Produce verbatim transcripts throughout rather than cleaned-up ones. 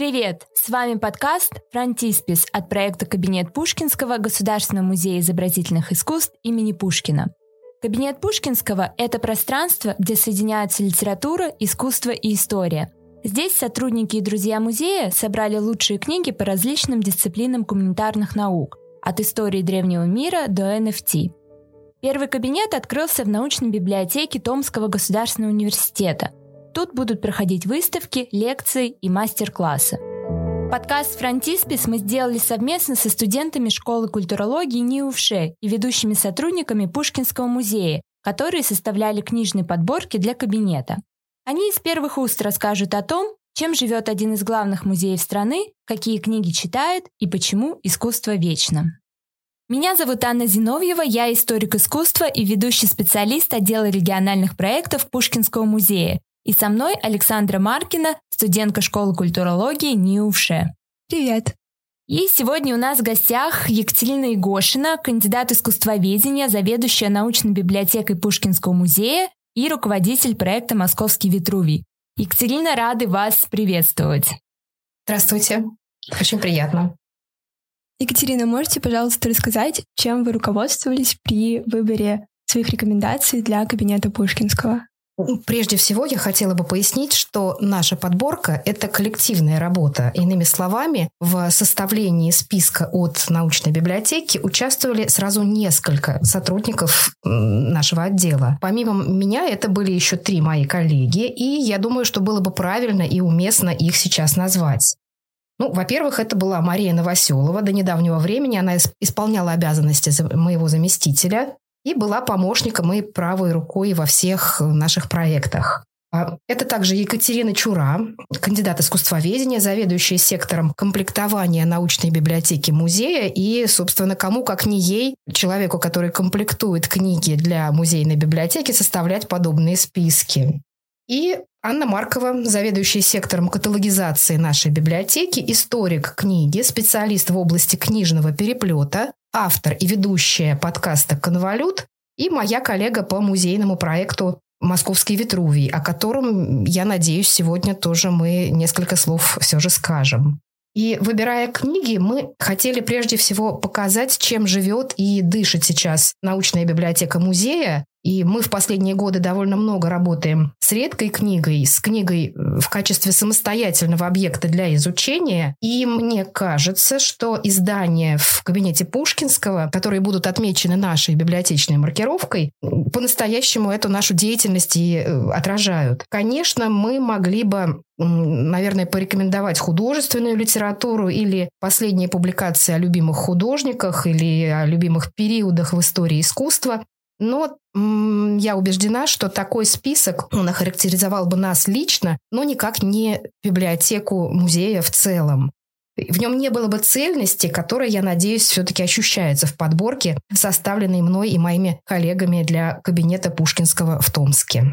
Привет! С вами подкаст «Фронтиспис» от проекта «Кабинет Пушкинского» Государственного музея изобразительных искусств имени Пушкина. Кабинет Пушкинского – это пространство, где соединяются литература, искусство и история. Здесь сотрудники и друзья музея собрали лучшие книги по различным дисциплинам гуманитарных наук, от истории древнего мира до эн эф ти. Первый кабинет открылся в научной библиотеке Томского государственного университета. Тут будут проходить выставки, лекции и мастер-классы. Подкаст «Фронтиспис» мы сделали совместно со студентами школы культурологии НИУФШЭ и ведущими сотрудниками Пушкинского музея, которые составляли книжные подборки для кабинета. Они из первых уст расскажут о том, чем живет один из главных музеев страны, какие книги читает и почему искусство вечно. Меня зовут Анна Зиновьева, я историк искусства и ведущий специалист отдела региональных проектов Пушкинского музея. И со мной Александра Маркина, студентка школы культурологии НИУФШЭ. Привет! И сегодня у нас в гостях Екатерина Игошина, кандидат искусствоведения, заведующая научной библиотекой Пушкинского музея и руководитель проекта «Московский Витрувий». Екатерина, рады вас приветствовать. Здравствуйте, очень приятно. Екатерина, можете, пожалуйста, рассказать, чем вы руководствовались при выборе своих рекомендаций для кабинета Пушкинского? Прежде всего, я хотела бы пояснить, что наша подборка – это коллективная работа. Иными словами, в составлении списка от научной библиотеки участвовали сразу несколько сотрудников нашего отдела. Помимо меня, это были еще три мои коллеги, и я думаю, что было бы правильно и уместно их сейчас назвать. Ну, во-первых, это была Мария Новоселова. До недавнего времени она исполняла обязанности моего заместителя и была помощником и правой рукой во всех наших проектах. Это также Екатерина Чура, кандидат искусствоведения, заведующая сектором комплектования научной библиотеки музея. И, собственно, кому, как не ей, человеку, который комплектует книги для музейной библиотеки, составлять подобные списки. И Анна Маркова, заведующая сектором каталогизации нашей библиотеки, историк книги, специалист в области книжного переплета, автор и ведущая подкаста «Конволют» и моя коллега по музейному проекту «Московский Витрувий», о котором, я надеюсь, сегодня тоже мы несколько слов все же скажем. И выбирая книги, мы хотели прежде всего показать, чем живет и дышит сейчас научная библиотека музея. И мы в последние годы довольно много работаем с редкой книгой, с книгой в качестве самостоятельного объекта для изучения. И мне кажется, что издания в кабинете Пушкинского, которые будут отмечены нашей библиотечной маркировкой, по-настоящему эту нашу деятельность и отражают. Конечно, мы могли бы, наверное, порекомендовать художественную литературу или последние публикации о любимых художниках или о любимых периодах в истории искусства. Но м- я убеждена, что такой список, он охарактеризовал бы нас лично, но никак не библиотеку музея в целом. В нем не было бы цельности, которая, я надеюсь, все-таки ощущается в подборке, составленной мной и моими коллегами для кабинета Пушкинского в Томске.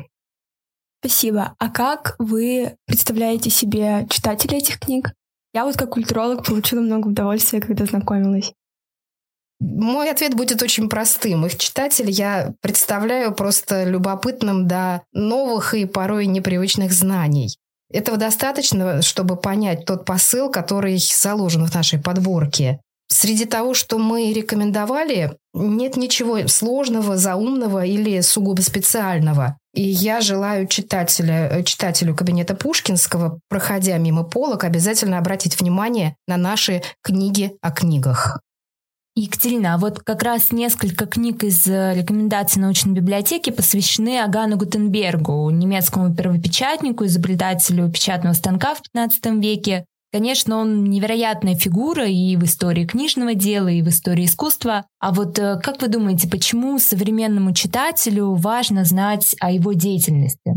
Спасибо. А как вы представляете себе читателей этих книг? Я вот как культуролог получила много удовольствия, когда знакомилась. Мой ответ будет очень простым. Их читателей я представляю просто любопытным до новых и порой непривычных знаний. Этого достаточно, чтобы понять тот посыл, который заложен в нашей подборке. Среди того, что мы рекомендовали, нет ничего сложного, заумного или сугубо специального. И я желаю читателя, читателю кабинета Пушкинского, проходя мимо полок, обязательно обратить внимание на наши книги о книгах. Екатерина, а вот как раз несколько книг из рекомендаций научной библиотеки посвящены Иоганну Гутенбергу, немецкому первопечатнику, изобретателю печатного станка в пятнадцатом веке. Конечно, он невероятная фигура и в истории книжного дела, и в истории искусства. А вот как вы думаете, почему современному читателю важно знать о его деятельности?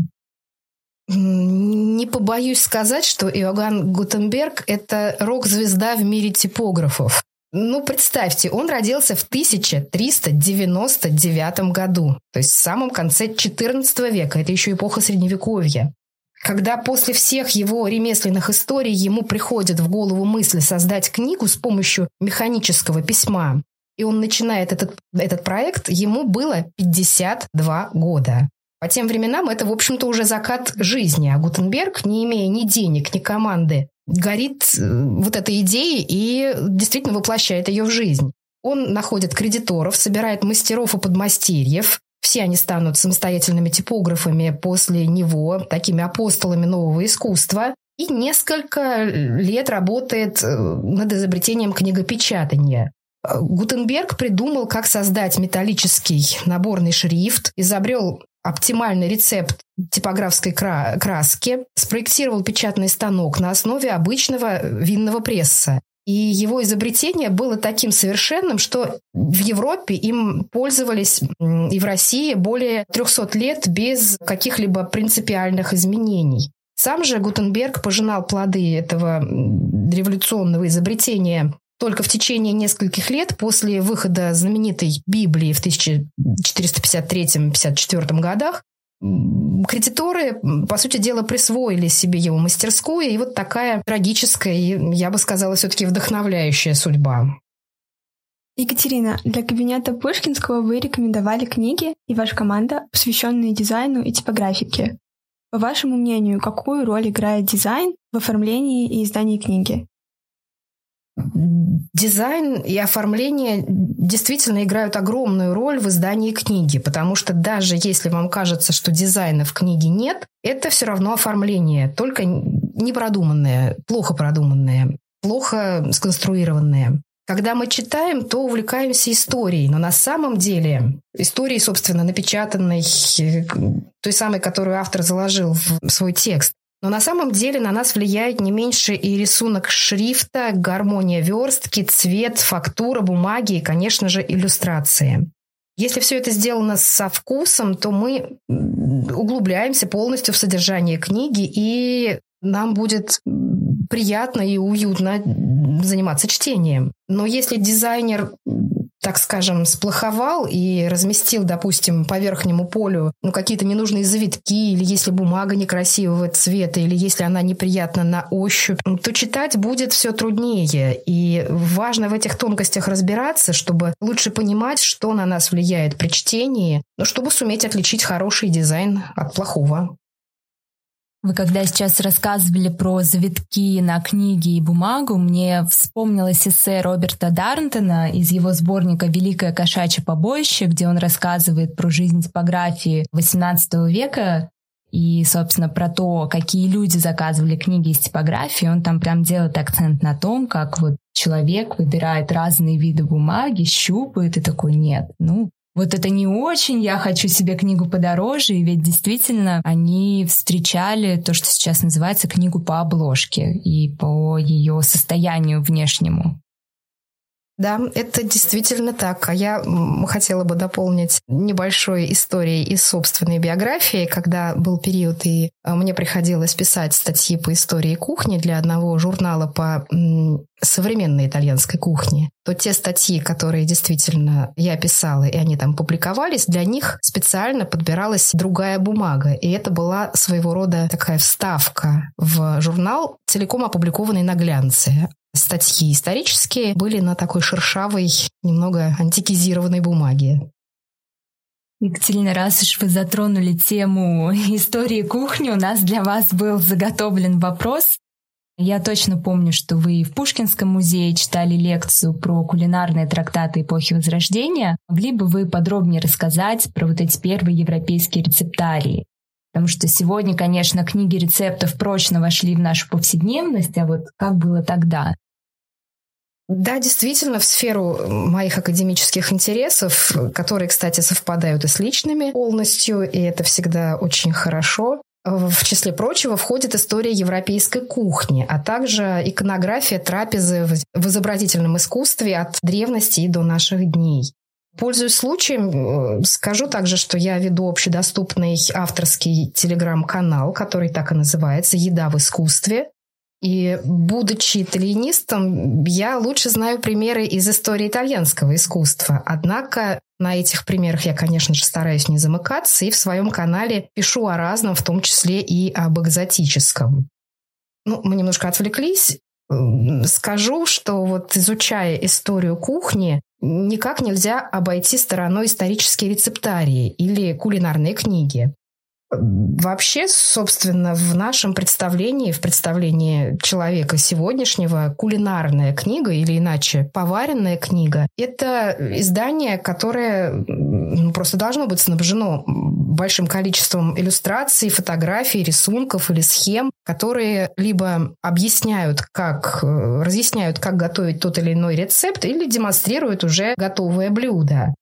Не побоюсь сказать, что Иоганн Гутенберг – это рок-звезда в мире типографов. Ну, представьте, он родился в тысяча триста девяносто девятом году, то есть в самом конце четырнадцатого века, это еще эпоха Средневековья. Когда после всех его ремесленных историй ему приходит в голову мысль создать книгу с помощью механического письма, и он начинает этот, этот проект, ему было пятьдесят два года. По тем временам это, в общем-то, уже закат жизни, а Гутенберг, не имея ни денег, ни команды, горит вот этой идеей и действительно воплощает ее в жизнь. Он находит кредиторов, собирает мастеров и подмастерьев. Все они станут самостоятельными типографами после него, такими апостолами нового искусства. И несколько лет работает над изобретением книгопечатания. Гутенберг придумал, как создать металлический наборный шрифт, изобрел оптимальный рецепт типографской кра- краски, спроектировал печатный станок на основе обычного винного пресса. И его изобретение было таким совершенным, что в Европе им пользовались и в России более трехсот лет без каких-либо принципиальных изменений. Сам же Гутенберг пожинал плоды этого революционного изобретения только в течение нескольких лет после выхода знаменитой Библии в тысяча четыреста пятьдесят третьем — пятьдесят четвёртом годах. Кредиторы, по сути дела, присвоили себе его мастерскую, и вот такая трагическая и, я бы сказала, все-таки вдохновляющая судьба. Екатерина, для кабинета Пушкинского вы рекомендовали книги и ваша команда, посвященные дизайну и типографике. По вашему мнению, какую роль играет дизайн в оформлении и издании книги? Дизайн и оформление действительно играют огромную роль в издании книги, потому что даже если вам кажется, что дизайна в книге нет, это все равно оформление, только непродуманное, плохо продуманное, плохо сконструированное. Когда мы читаем, то увлекаемся историей, но на самом деле историей, собственно, напечатанной, той самой, которую автор заложил в свой текст. Но на самом деле на нас влияет не меньше и рисунок шрифта, гармония верстки, цвет, фактура бумаги и, конечно же, иллюстрации. Если все это сделано со вкусом, то мы углубляемся полностью в содержание книги, и нам будет приятно и уютно заниматься чтением. Но если дизайнер, так скажем, сплоховал и разместил, допустим, по верхнему полю ну, какие-то ненужные завитки, или если бумага некрасивого цвета, или если она неприятна на ощупь, то читать будет все труднее. И важно в этих тонкостях разбираться, чтобы лучше понимать, что на нас влияет при чтении, но чтобы суметь отличить хороший дизайн от плохого. Вы когда сейчас рассказывали про завитки на книге и бумагу, мне вспомнилось эссе Роберта Дарнтона из его сборника «Великое кошачье побоище», где он рассказывает про жизнь типографии восемнадцатого века и, собственно, про то, какие люди заказывали книги из типографии. Он там прям делает акцент на том, как вот человек выбирает разные виды бумаги, щупает и такой: нет, ну, вот это не очень, я хочу себе книгу подороже, и ведь действительно они встречали то, что сейчас называется книгу по обложке и по ее состоянию внешнему. Да, это действительно так. А я хотела бы дополнить небольшой историей из собственной биографии, когда был период, и мне приходилось писать статьи по истории кухни для одного журнала по современной итальянской кухне, то те статьи, которые действительно я писала, и они там публиковались, для них специально подбиралась другая бумага. И это была своего рода такая вставка в журнал, целиком опубликованный на глянце. Статьи исторические были на такой шершавой, немного антикизированной бумаге. Екатерина, раз уж вы затронули тему истории кухни, у нас для вас был заготовлен вопрос. Я точно помню, что вы в Пушкинском музее читали лекцию про кулинарные трактаты эпохи Возрождения. Могли бы вы подробнее рассказать про вот эти первые европейские рецептарии? Потому что сегодня, конечно, книги рецептов прочно вошли в нашу повседневность, а вот как было тогда? Да, действительно, в сферу моих академических интересов, которые, кстати, совпадают и с личными полностью, и это всегда очень хорошо. В числе прочего входит история европейской кухни, а также иконография трапезы в изобразительном искусстве от древности и до наших дней. Пользуясь случаем, скажу также, что я веду общедоступный авторский телеграм-канал, который так и называется «Еда в искусстве». И, будучи итальянистом, я лучше знаю примеры из истории итальянского искусства. Однако на этих примерах я, конечно же, стараюсь не замыкаться, и в своем канале пишу о разном, в том числе и об экзотическом. Ну, мы немножко отвлеклись. Скажу, что вот изучая историю кухни, никак нельзя обойти стороной исторические рецептарии или кулинарные книги. Вообще, собственно, в нашем представлении, в представлении человека сегодняшнего, кулинарная книга, или иначе поваренная книга, это издание, которое ну, просто должно быть снабжено большим количеством иллюстраций, фотографий, рисунков или схем, которые либо объясняют, как, разъясняют, как готовить тот или иной рецепт, или демонстрируют уже готовое блюдо.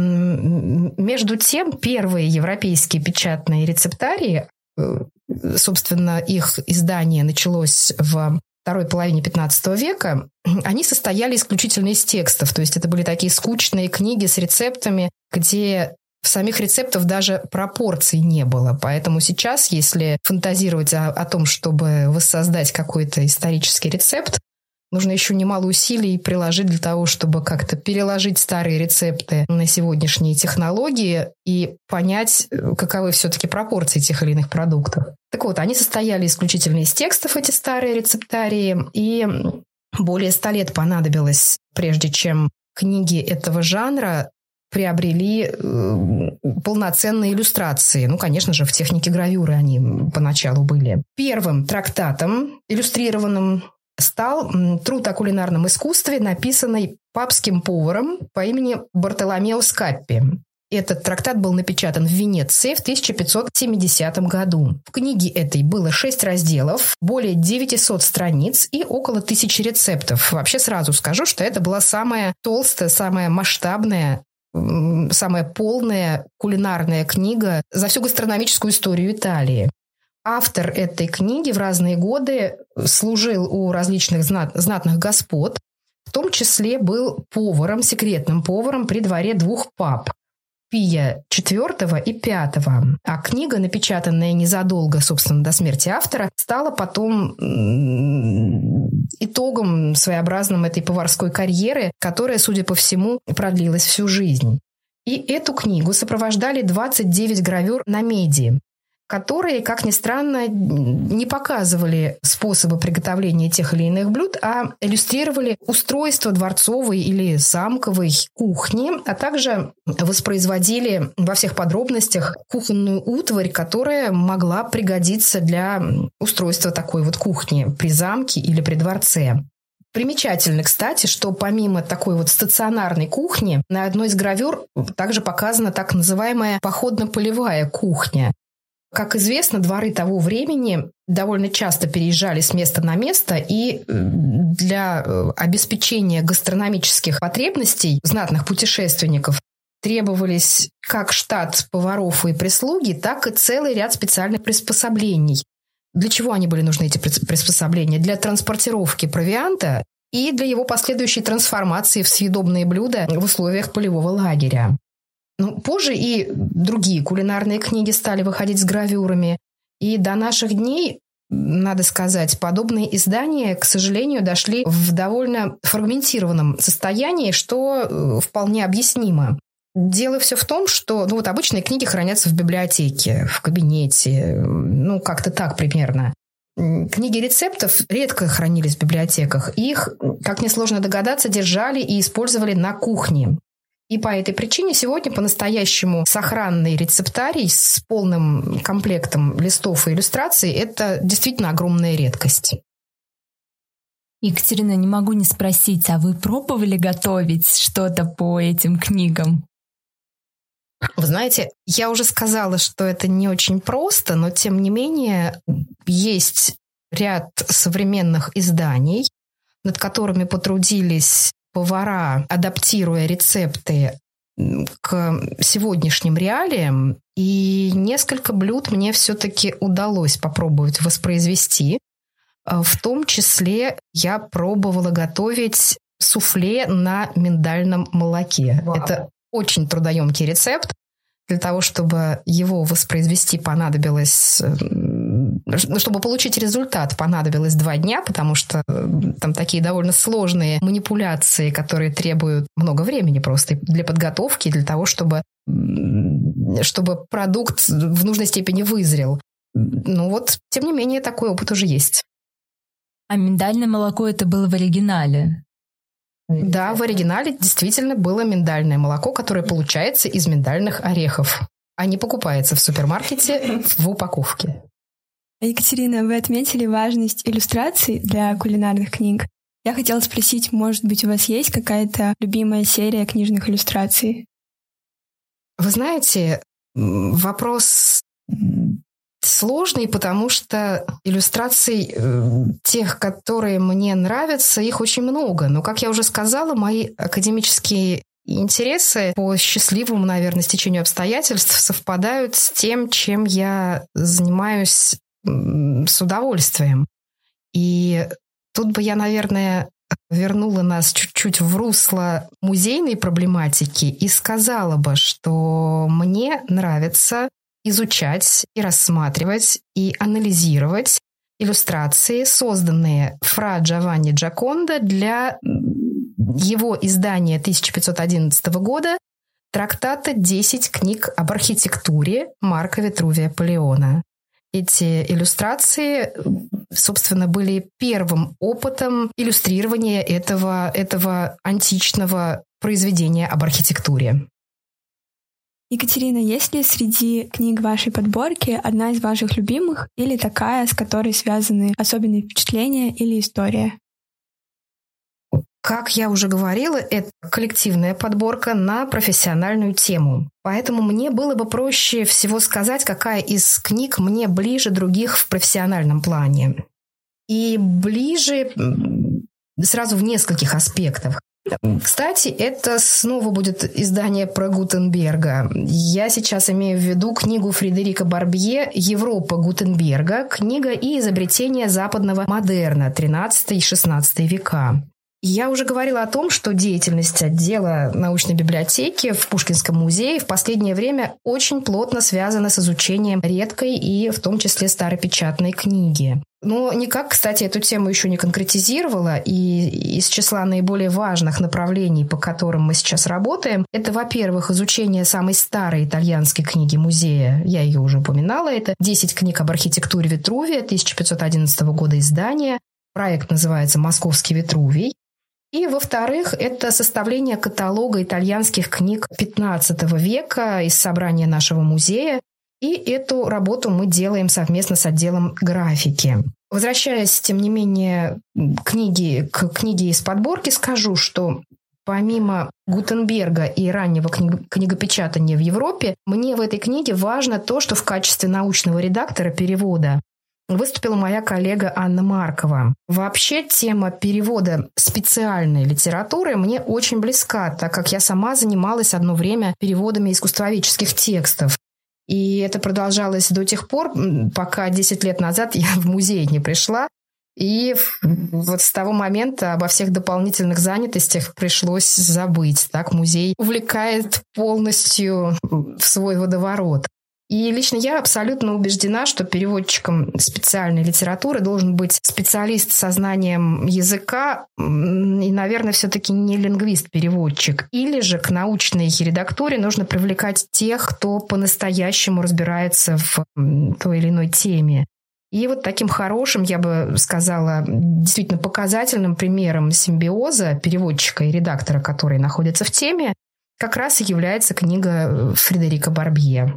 Между тем, первые европейские печатные рецептарии, собственно, их издание началось в второй половине пятнадцатого века, они состояли исключительно из текстов. То есть это были такие скучные книги с рецептами, где в самих рецептах даже пропорций не было. Поэтому сейчас, если фантазировать о, о том, чтобы воссоздать какой-то исторический рецепт, нужно еще немало усилий приложить для того, чтобы как-то переложить старые рецепты на сегодняшние технологии и понять, каковы все-таки пропорции тех или иных продуктов. Так вот, они состояли исключительно из текстов, эти старые рецептарии, и более ста лет понадобилось, прежде чем книги этого жанра приобрели полноценные иллюстрации. Ну, конечно же, в технике гравюры они поначалу были. Первым трактатом, иллюстрированным, стал труд о кулинарном искусстве, написанный папским поваром по имени Бартоломео Скаппи. Этот трактат был напечатан в Венеции в тысяча пятьсот семидесятом году. В книге этой было шесть разделов, более девятисот страниц и около тысячи рецептов. Вообще сразу скажу, что это была самая толстая, самая масштабная, самая полная кулинарная книга за всю гастрономическую историю Италии. Автор этой книги в разные годы служил у различных знат, знатных господ, в том числе был поваром, секретным поваром при дворе двух пап – Пия четвёртого и пятого. А книга, напечатанная незадолго, собственно, до смерти автора, стала потом итогом своеобразным этой поварской карьеры, которая, судя по всему, продлилась всю жизнь. И эту книгу сопровождали двадцать девять гравюр на меди, которые, как ни странно, не показывали способы приготовления тех или иных блюд, а иллюстрировали устройство дворцовой или замковой кухни, а также воспроизводили во всех подробностях кухонную утварь, которая могла пригодиться для устройства такой вот кухни при замке или при дворце. Примечательно, кстати, что помимо такой вот стационарной кухни, на одной из гравюр также показана так называемая походно-полевая кухня. Как известно, дворы того времени довольно часто переезжали с места на место, и для обеспечения гастрономических потребностей знатных путешественников требовались как штат поваров и прислуги, так и целый ряд специальных приспособлений. Для чего они были нужны, эти приспособления? Для транспортировки провианта и для его последующей трансформации в съедобные блюда в условиях полевого лагеря. Ну, позже и другие кулинарные книги стали выходить с гравюрами. И до наших дней, надо сказать, подобные издания, к сожалению, дошли в довольно фрагментированном состоянии, что вполне объяснимо. Дело все в том, что ну, вот обычные книги хранятся в библиотеке, в кабинете, ну, как-то так примерно. Книги рецептов редко хранились в библиотеках. Их, как несложно догадаться, держали и использовали на кухне. И по этой причине сегодня по-настоящему сохранный рецептарий с полным комплектом листов и иллюстраций – это действительно огромная редкость. Екатерина, не могу не спросить, а вы пробовали готовить что-то по этим книгам? Вы знаете, я уже сказала, что это не очень просто, но тем не менее есть ряд современных изданий, над которыми потрудились повара, адаптируя рецепты к сегодняшним реалиям, и несколько блюд мне все-таки удалось попробовать воспроизвести. В том числе я пробовала готовить суфле на миндальном молоке. Вау. Это очень трудоемкий рецепт. Для того, чтобы его воспроизвести, понадобилось... Чтобы получить результат, понадобилось два дня, потому что там такие довольно сложные манипуляции, которые требуют много времени просто для подготовки, для того, чтобы, чтобы продукт в нужной степени вызрел. Ну вот, тем не менее, такой опыт уже есть. А миндальное молоко это было в оригинале? Да, в оригинале действительно было миндальное молоко, которое получается из миндальных орехов. а не покупается в супермаркете в упаковке. Екатерина, вы отметили важность иллюстраций для кулинарных книг. Я хотела спросить, может быть, у вас есть какая-то любимая серия книжных иллюстраций? Вы знаете, вопрос сложный, потому что иллюстраций тех, которые мне нравятся, их очень много. Но, как я уже сказала, мои академические интересы по счастливому, наверное, стечению обстоятельств совпадают с тем, чем я занимаюсь с удовольствием. И тут бы я, наверное, вернула нас чуть-чуть в русло музейной проблематики и сказала бы, что мне нравится изучать и рассматривать и анализировать иллюстрации, созданные Фра Джованни Джаконда для его издания тысяча пятьсот одиннадцатого года трактата «десять книг об архитектуре» Марка Витрувия Полеона. Эти иллюстрации, собственно, были первым опытом иллюстрирования этого, этого античного произведения об архитектуре. Екатерина, есть ли среди книг вашей подборки одна из ваших любимых или такая, с которой связаны особенные впечатления или история? Как я уже говорила, это коллективная подборка на профессиональную тему. Поэтому мне было бы проще всего сказать, какая из книг мне ближе других в профессиональном плане. И ближе сразу в нескольких аспектах. Кстати, это снова будет издание про Гутенберга. Я сейчас имею в виду книгу Фредерика Барбье «Европа Гутенберга. Книга и изобретение западного модерна. тринадцатый и шестнадцатый века». Я уже говорила о том, что деятельность отдела научной библиотеки в Пушкинском музее в последнее время очень плотно связана с изучением редкой и в том числе старопечатной книги. Но никак, кстати, эту тему еще не конкретизировала, и из числа наиболее важных направлений, по которым мы сейчас работаем, это, во-первых, изучение самой старой итальянской книги музея, я ее уже упоминала, это «десять книг об архитектуре Витрувия» тысяча пятьсот одиннадцатого года издания. Проект называется «Московский Витрувий». И, во-вторых, это составление каталога итальянских книг пятнадцатого века из собрания нашего музея. И эту работу мы делаем совместно с отделом графики. Возвращаясь, тем не менее, книги, к книге из подборки, скажу, что помимо Гутенберга и раннего книг, книгопечатания в Европе, мне в этой книге важно то, что в качестве научного редактора перевода выступила моя коллега Анна Маркова. Вообще тема перевода специальной литературы мне очень близка, так как я сама занималась одно время переводами искусствоведческих текстов. И это продолжалось до тех пор, пока десять лет назад я в музей не пришла. И вот с того момента обо всех дополнительных занятостях пришлось забыть. Так музей увлекает полностью в свой водоворот. И лично я абсолютно убеждена, что переводчиком специальной литературы должен быть специалист со знанием языка и, наверное, все-таки не лингвист-переводчик. Или же к научной редактуре нужно привлекать тех, кто по-настоящему разбирается в той или иной теме. И вот таким хорошим, я бы сказала, действительно показательным примером симбиоза переводчика и редактора, который находится в теме, как раз и является книга Фредерика Барбье.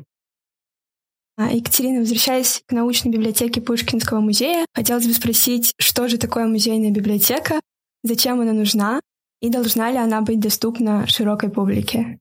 Екатерина, возвращаясь к научной библиотеке Пушкинского музея, хотелось бы спросить, что же такое музейная библиотека, зачем она нужна и должна ли она быть доступна широкой публике?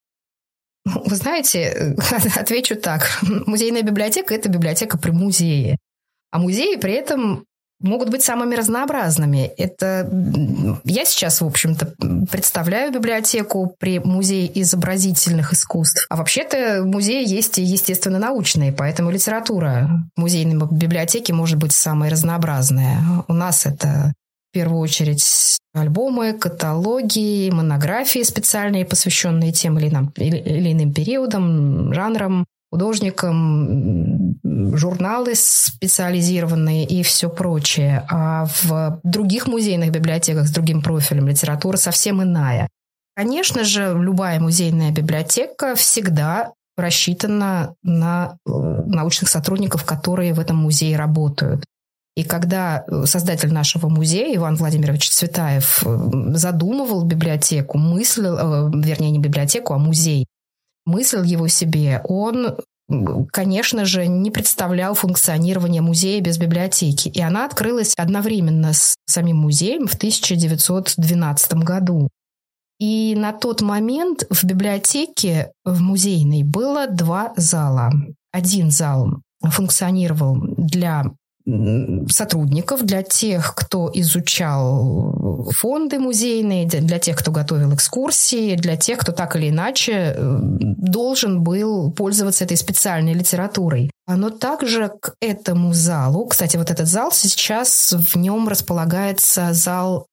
Вы знаете, отвечу так. Музейная библиотека – это библиотека при музее. А музеи при этом могут быть самыми разнообразными. Это я сейчас, в общем-то, представляю библиотеку при Музее изобразительных искусств. А вообще-то музеи есть и естественно-научные, поэтому литература в музейной библиотеке может быть самой разнообразная. У нас это в первую очередь альбомы, каталоги, монографии специальные, посвященные тем или иным, или иным периодам, жанрам, художникам, журналы специализированные и все прочее. А в других музейных библиотеках с другим профилем литература совсем иная. Конечно же, любая музейная библиотека всегда рассчитана на научных сотрудников, которые в этом музее работают. И когда создатель нашего музея Иван Владимирович Цветаев задумывал библиотеку, мыслил, вернее, не библиотеку, а музей, мыслил его себе, он, конечно же, не представлял функционирование музея без библиотеки. И она открылась одновременно с самим музеем в тысяча девятьсот двенадцатом году. И на тот момент в библиотеке, в музейной, было два зала. Один зал функционировал для сотрудников, для тех, кто изучал фонды музейные, для тех, кто готовил экскурсии, для тех, кто так или иначе должен был пользоваться этой специальной литературой. Но также к этому залу, кстати, вот этот зал сейчас, в нем располагается зал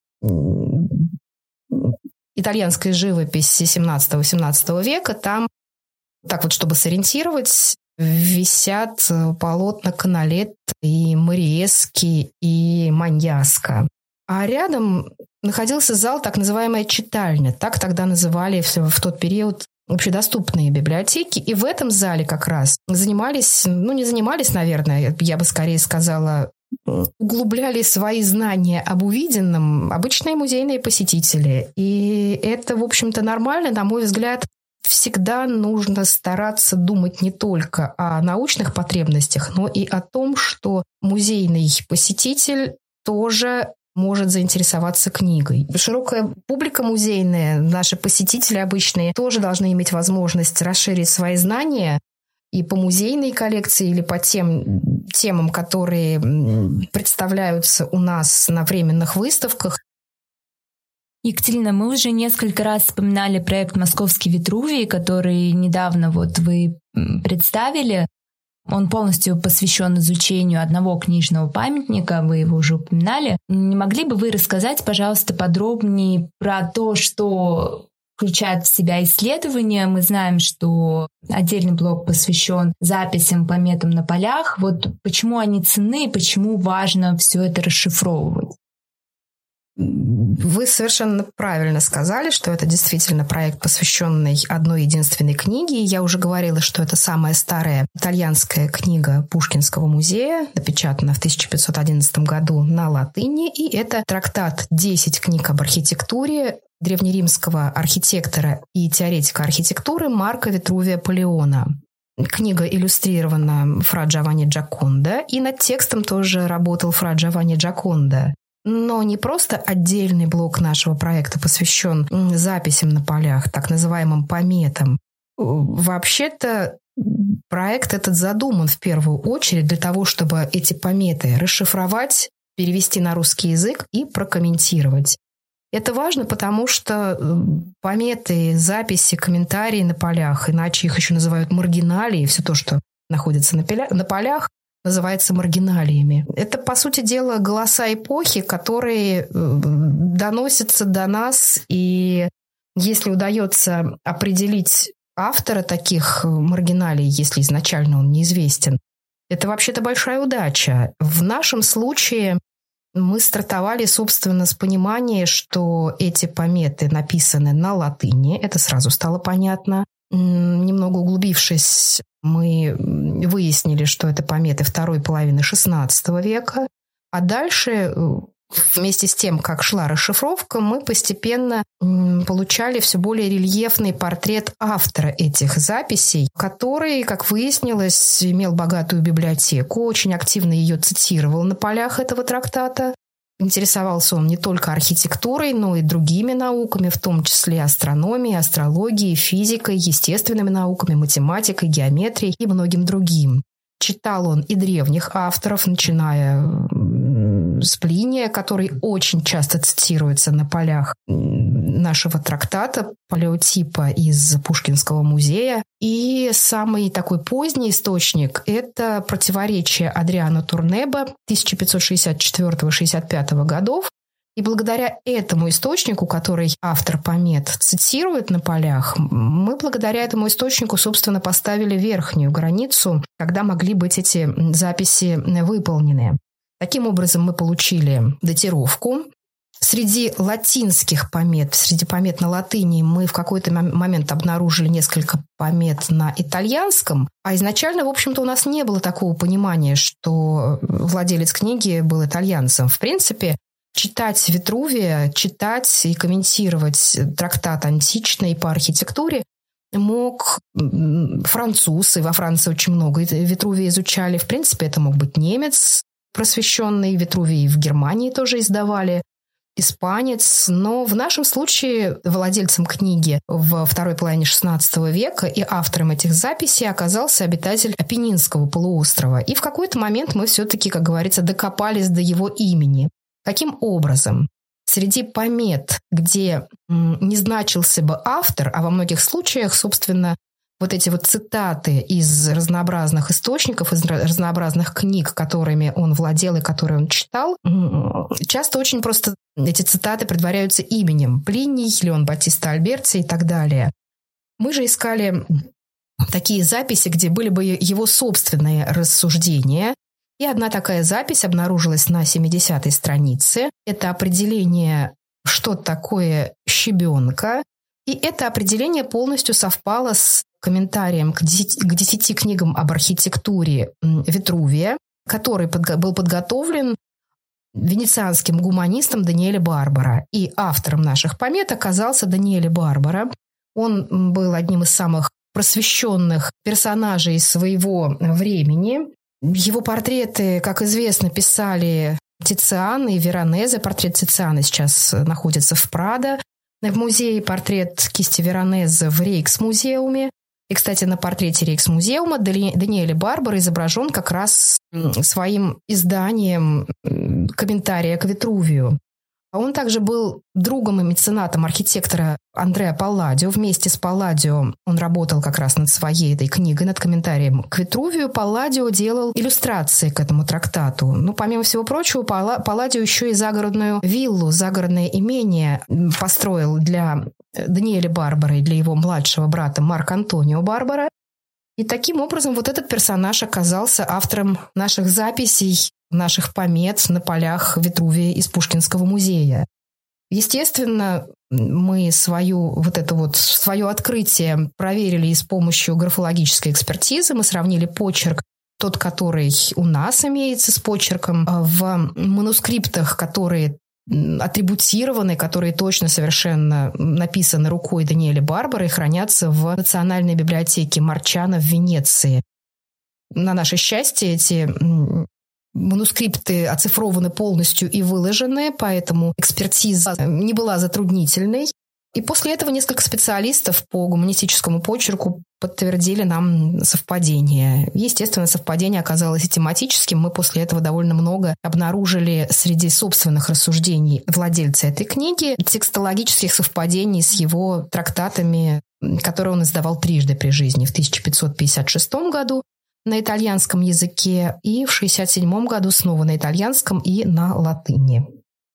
итальянской живописи семнадцатого-восемнадцатого века. Там, так вот, чтобы сориентировать, висят полотна Каналетто и Мариески и Маньяско. А рядом находился зал, так называемая читальня. Так тогда называли в тот период общедоступные библиотеки. И в этом зале как раз занимались, ну не занимались, наверное, я бы скорее сказала, углубляли свои знания об увиденном обычные музейные посетители. И это, в общем-то, нормально, на мой взгляд. Всегда нужно стараться думать не только о научных потребностях, но и о том, что музейный посетитель тоже может заинтересоваться книгой. Широкая публика музейная, наши посетители обычные, тоже должны иметь возможность расширить свои знания и по музейной коллекции, или по тем темам, которые представляются у нас на временных выставках. Екатерина, мы уже несколько раз вспоминали проект «Московский Витрувий», который недавно вот вы представили. Он полностью посвящен изучению одного книжного памятника, вы его уже упоминали. Не могли бы вы рассказать, пожалуйста, подробнее про то, что включает в себя исследования? Мы знаем, что отдельный блок посвящен записям, пометам на полях. Вот почему они ценны и почему важно все это расшифровывать? Вы совершенно правильно сказали, что это действительно проект, посвященный одной единственной книге. Я уже говорила, что это самая старая итальянская книга Пушкинского музея, напечатана в тысяча пятьсот одиннадцатом году на латыни. И это трактат «десять книг об архитектуре» древнеримского архитектора и теоретика архитектуры Марка Витрувия Полеона. Книга иллюстрирована Фра Джованни Джаконда, и над текстом тоже работал Фра Джованни Джаконда. Но не просто отдельный блок нашего проекта посвящен записям на полях, так называемым пометам. Вообще-то проект этот задуман в первую очередь для того, чтобы эти пометы расшифровать, перевести на русский язык и прокомментировать. Это важно, потому что пометы, записи, комментарии на полях, иначе их еще называют маргиналии, все то, что находится на полях, называется маргиналиями. Это, по сути дела, голоса эпохи, которые доносятся до нас, и если удается определить автора таких маргиналий, если изначально он неизвестен, это вообще-то большая удача. В нашем случае мы стартовали, собственно, с понимания, что эти пометы написаны на латыни, это сразу стало понятно. Немного углубившись, мы выяснили, что это пометы второй половины шестнадцатого века. А дальше, вместе с тем, как шла расшифровка, мы постепенно получали все более рельефный портрет автора этих записей, который, как выяснилось, имел богатую библиотеку, очень активно ее цитировал на полях этого трактата. Интересовался он не только архитектурой, но и другими науками, в том числе астрономией, астрологией, физикой, естественными науками, математикой, геометрией и многим другим. Читал он и древних авторов, начиная с Плиния, который очень часто цитируется на полях нашего трактата «Палеотипа» из Пушкинского музея. И самый такой поздний источник – это противоречие Адриано Турнеба тысяча пятьсот шестьдесят четвёртого — шестьдесят пятого годов. И благодаря этому источнику, который автор помет цитирует на полях, мы благодаря этому источнику, собственно, поставили верхнюю границу, когда могли быть эти записи выполнены. Таким образом, мы получили датировку. Среди латинских помет, среди помет на латыни, мы в какой-то момент обнаружили несколько помет на итальянском, а изначально, в общем-то, у нас не было такого понимания, что владелец книги был итальянцем. В принципе, читать Витрувия, читать и комментировать трактат античный по архитектуре мог француз, и во Франции очень много Витрувия изучали. В принципе, это мог быть немец просвещенный, Витрувий в Германии тоже издавали, испанец. Но в нашем случае владельцем книги в второй половине шестнадцатого века и автором этих записей оказался обитатель Апеннинского полуострова. И в какой-то момент мы все-таки, как говорится, докопались до его имени. Каким образом? Среди помет, где не значился бы автор, а во многих случаях, собственно, вот эти вот цитаты из разнообразных источников, из разнообразных книг, которыми он владел и которые он читал, часто очень просто эти цитаты предваряются именем. Плиний, Леон Батиста Альберти и так далее. Мы же искали такие записи, где были бы его собственные рассуждения. И одна такая запись обнаружилась на семидесятой странице. Это определение, что такое щебенка. И это определение полностью совпало с комментарием к десяти, к десяти книгам об архитектуре Витрувия, который подго- был подготовлен венецианским гуманистом Даниэле Барбара. И автором наших помет оказался Даниэле Барбара. Он был одним из самых просвещенных персонажей своего времени. Его портреты, как известно, писали Тициан и Веронезе. Портрет Тициана сейчас находится в Прадо. В музее портрет кисти Веронезе в Рейксмузеуме. И, кстати, на портрете Рейксмузеума Даниэле Барбара изображен как раз своим изданием комментария к Витрувию. Он также был другом и меценатом архитектора Андреа Палладио. Вместе с Палладио он работал как раз над своей этой книгой, над комментарием к Витрувию. Палладио делал иллюстрации к этому трактату. Ну, помимо всего прочего, Палладио еще и загородную виллу, загородное имение построил для Даниэля Барбара и для его младшего брата Марко Антонио Барбара. И таким образом вот этот персонаж оказался автором наших записей, наших помет на полях Витрувия из Пушкинского музея. Естественно, мы свою, вот это вот, свое открытие проверили и с помощью графологической экспертизы. Мы сравнили почерк, тот, который у нас имеется, с почерком в манускриптах, которые атрибутированы, которые точно совершенно написаны рукой Даниэля Барбара и хранятся в Национальной библиотеке Марчано в Венеции. На наше счастье, эти манускрипты оцифрованы полностью и выложены, поэтому экспертиза не была затруднительной. И после этого несколько специалистов по гуманистическому почерку подтвердили нам совпадение. Естественно, совпадение оказалось и тематическим. Мы после этого довольно много обнаружили среди собственных рассуждений владельца этой книги текстологических совпадений с его трактатами, которые он издавал трижды при жизни. В тысяча пятьсот пятьдесят шестом году на итальянском языке и в шестьдесят седьмом году снова на итальянском и на латыни.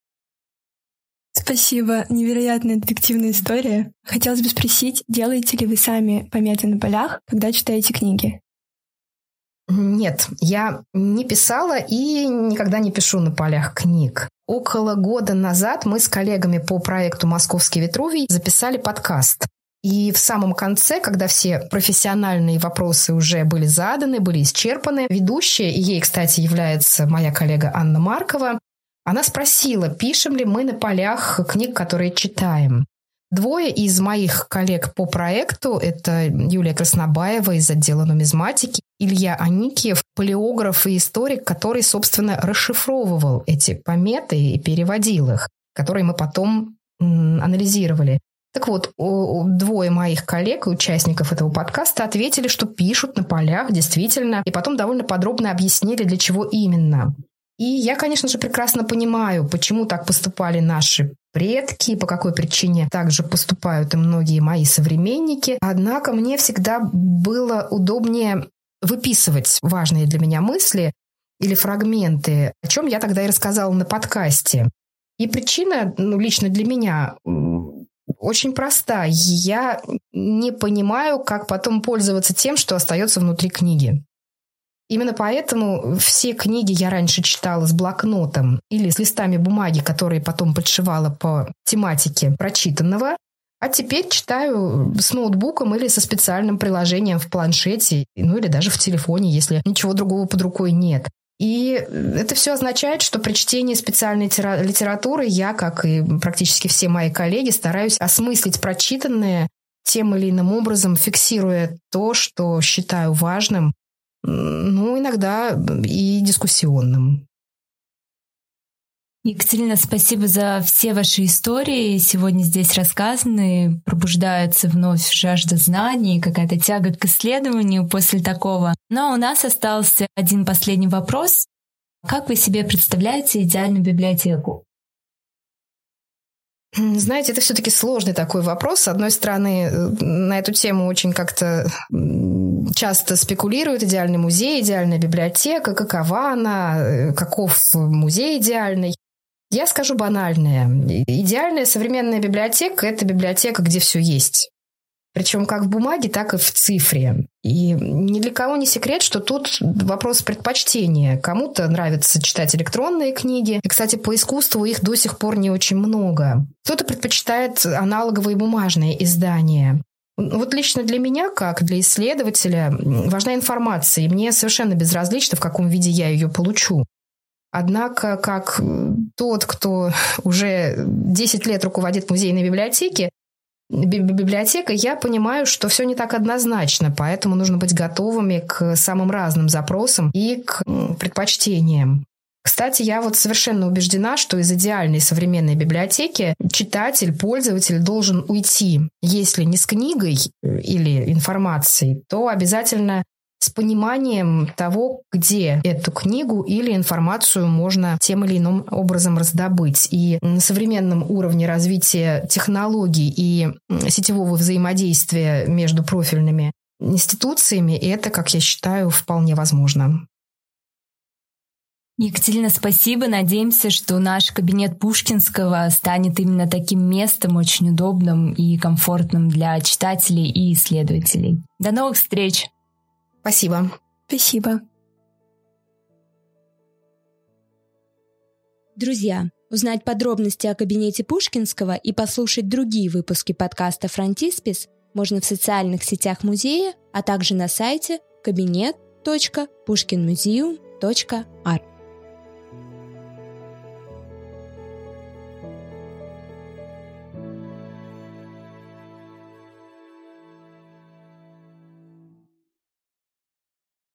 Спасибо. Невероятная детективная история. Хотелось бы спросить, делаете ли вы сами пометы на полях, когда читаете книги? Нет, я не писала и никогда не пишу на полях книг. Около года назад мы с коллегами по проекту «Московский Витрувий» записали подкаст. И в самом конце, когда все профессиональные вопросы уже были заданы, были исчерпаны, ведущая, и ей, кстати, является моя коллега Анна Маркова, она спросила, пишем ли мы на полях книг, которые читаем. Двое из моих коллег по проекту, это Юлия Краснобаева из отдела нумизматики, Илья Аникиев, палеограф и историк, который, собственно, расшифровывал эти пометы и переводил их, которые мы потом м, анализировали. Так вот, двое моих коллег и участников этого подкаста ответили, что пишут на полях, действительно, и потом довольно подробно объяснили, для чего именно. И я, конечно же, прекрасно понимаю, почему так поступали наши предки, по какой причине также поступают и многие мои современники. Однако мне всегда было удобнее выписывать важные для меня мысли или фрагменты, о чем я тогда и рассказала на подкасте. И причина, ну, лично для меня очень проста. Я не понимаю, как потом пользоваться тем, что остается внутри книги. Именно поэтому все книги я раньше читала с блокнотом или с листами бумаги, которые потом подшивала по тематике прочитанного, а теперь читаю с ноутбуком или со специальным приложением в планшете, ну или даже в телефоне, если ничего другого под рукой нет. И это все означает, что при чтении специальной литературы я, как и практически все мои коллеги, стараюсь осмыслить прочитанное тем или иным образом фиксируя то, что считаю важным, ну, иногда и дискуссионным. Екатерина, спасибо за все ваши истории. Сегодня здесь рассказаны, пробуждается вновь жажда знаний, какая-то тяга к исследованию после такого. Но у нас остался один последний вопрос. Как вы себе представляете идеальную библиотеку? Знаете, это все-таки сложный такой вопрос. С одной стороны, на эту тему очень как-то часто спекулируют: идеальный музей, идеальная библиотека, какова она, каков музей идеальный. Я скажу банальное. Идеальная современная библиотека – это библиотека, где все есть. Причем как в бумаге, так и в цифре. И ни для кого не секрет, что тут вопрос предпочтения. Кому-то нравится читать электронные книги. И, кстати, по искусству их до сих пор не очень много. Кто-то предпочитает аналоговые бумажные издания. Вот лично для меня, как для исследователя, важна информация. И мне совершенно безразлично, в каком виде я ее получу. Однако, как тот, кто уже десять лет руководит музейной библиотекой, библиотекой, я понимаю, что все не так однозначно, поэтому нужно быть готовыми к самым разным запросам и к предпочтениям. Кстати, я вот совершенно убеждена, что из идеальной современной библиотеки читатель, пользователь должен уйти, если не с книгой или информацией, то обязательно с пониманием того, где эту книгу или информацию можно тем или иным образом раздобыть. И на современном уровне развития технологий и сетевого взаимодействия между профильными институциями это, как я считаю, вполне возможно. Екатерина, спасибо. Надеемся, что наш кабинет Пушкинского станет именно таким местом, очень удобным и комфортным для читателей и исследователей. До новых встреч! Спасибо. Спасибо. Друзья, узнать подробности о кабинете Пушкинского и послушать другие выпуски подкаста «Фронтиспис» можно в социальных сетях музея, а также на сайте кабинет точка пушкинмузеум точка ар.